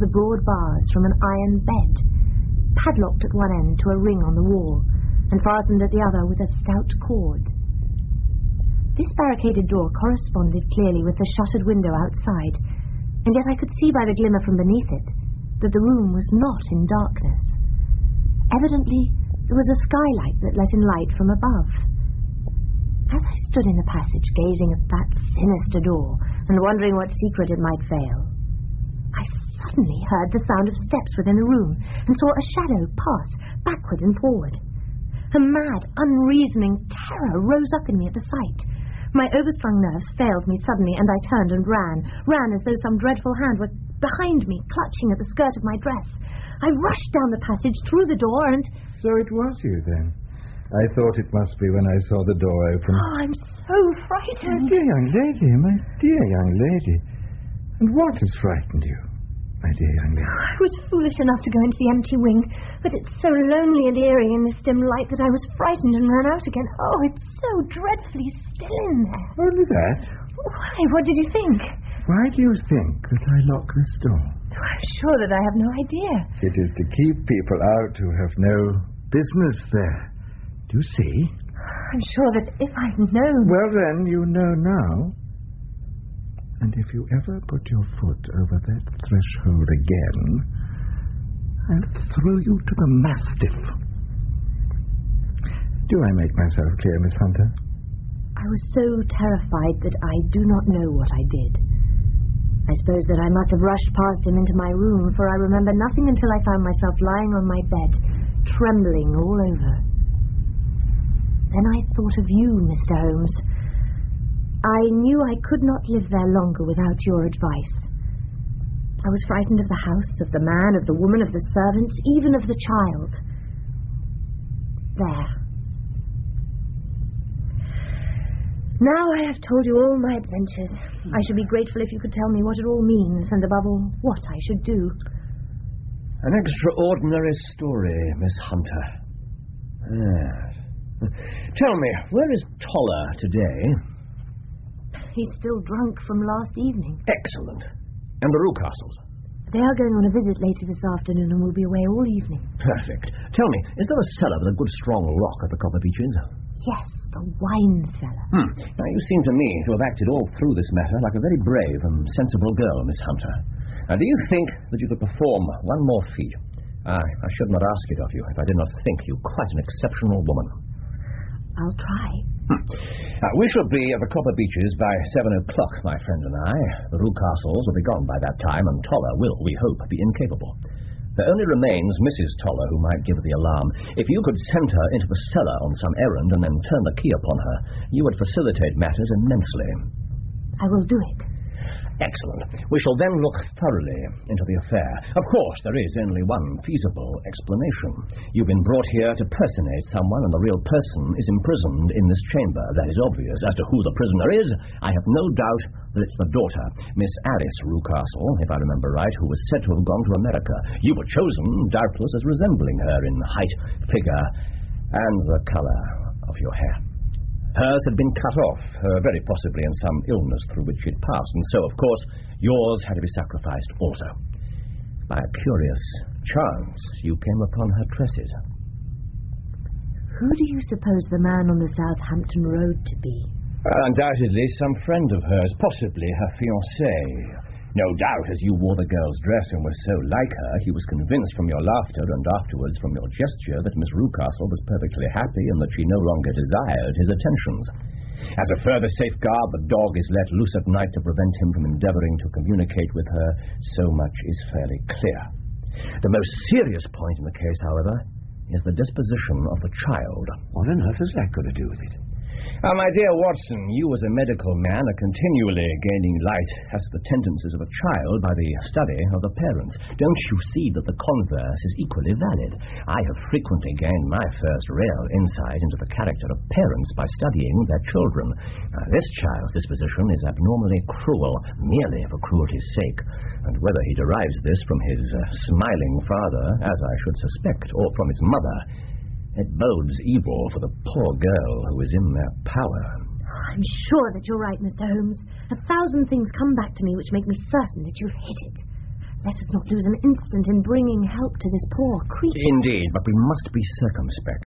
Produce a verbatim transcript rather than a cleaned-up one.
the broad bars from an iron bed, padlocked at one end to a ring on the wall, and fastened at the other with a stout cord. This barricaded door corresponded clearly with the shuttered window outside, and yet I could see by the glimmer from beneath it that the room was not in darkness. Evidently, there was a skylight that let in light from above. As I stood in the passage, gazing at that sinister door and wondering what secret it might veil, I suddenly heard the sound of steps within the room and saw a shadow pass backward and forward. A mad, unreasoning terror rose up in me at the sight. My overstrung nerves failed me suddenly, and I turned and ran, ran as though some dreadful hand were behind me, clutching at the skirt of my dress. I rushed down the passage, through the door, and... So it was you, then? I thought it must be when I saw the door open. Oh, I'm so frightened. My dear young lady, my dear young lady. And what has frightened you, my dear young lady? I was foolish enough to go into the empty wing, but it's so lonely and eerie in this dim light that I was frightened and ran out again. Oh, it's so dreadfully still in there. Only that? Why, what did you think? Why do you think that I lock this door? I'm sure that I have no idea. It is to keep people out who have no business there. Do you see? I'm sure that if I'd known... Well, then, you know now. And if you ever put your foot over that threshold again, I'll throw you to the mastiff. Do I make myself clear, Miss Hunter? I was so terrified that I do not know what I did. I suppose that I must have rushed past him into my room, for I remember nothing until I found myself lying on my bed, trembling all over. Then I thought of you, Mister Holmes. I knew I could not live there longer without your advice. I was frightened of the house, of the man, of the woman, of the servants, even of the child. There. Now I have told you all my adventures. I should be grateful if you could tell me what it all means, and above all, what I should do. An extraordinary story, Miss Hunter. Yes. Tell me, where is Toller today? He's still drunk from last evening. Excellent. And the Rucastles? They are going on a visit later this afternoon and will be away all evening. Perfect. Tell me, is there a cellar with a good strong lock at the Copper Beeches? Yes, the wine cellar. Hmm. Now, you seem to me to have acted all through this matter like a very brave and sensible girl, Miss Hunter. Now, do you think that you could perform one more feat? I, I should not ask it of you if I did not think you quite an exceptional woman. I'll try. Hmm. Now, we shall be at the Copper Beeches by seven o'clock, my friend and I. The Rucastles will be gone by that time, and Toller will, we hope, be incapable. There only remains Missus Toller, who might give the alarm. If you could send her into the cellar on some errand and then turn the key upon her, you would facilitate matters immensely. I will do it. Excellent. We shall then look thoroughly into the affair. Of course, there is only one feasible explanation. You've been brought here to personate someone, and the real person is imprisoned in this chamber. That is obvious. As to who the prisoner is, I have no doubt that it's the daughter, Miss Alice Rucastle, if I remember right, who was said to have gone to America. You were chosen, doubtless, as resembling her in height, figure, and the colour of your hair. Hers had been cut off, uh, very possibly in some illness through which she'd passed, and so, of course, yours had to be sacrificed also. By a curious chance, you came upon her tresses. Who do you suppose the man on the Southampton Road to be? Uh, undoubtedly some friend of hers, possibly her fiancé. No doubt, as you wore the girl's dress and were so like her, he was convinced from your laughter and afterwards from your gesture that Miss Rucastle was perfectly happy and that she no longer desired his attentions. As a further safeguard, the dog is let loose at night to prevent him from endeavouring to communicate with her. So much is fairly clear. The most serious point in the case, however, is the disposition of the child. What on earth has that got to do with it? Now, my dear Watson, you as a medical man are continually gaining light as to the tendencies of a child by the study of the parents. Don't you see that the converse is equally valid? I have frequently gained my first real insight into the character of parents by studying their children. Now, this child's disposition is abnormally cruel, merely for cruelty's sake, and whether he derives this from his uh, smiling father, as I should suspect, or from his mother, it bodes evil for the poor girl who is in their power. I'm sure that you're right, Mister Holmes. A thousand things come back to me which make me certain that you've hit it. Let us not lose an instant in bringing help to this poor creature. Indeed, but we must be circumspect.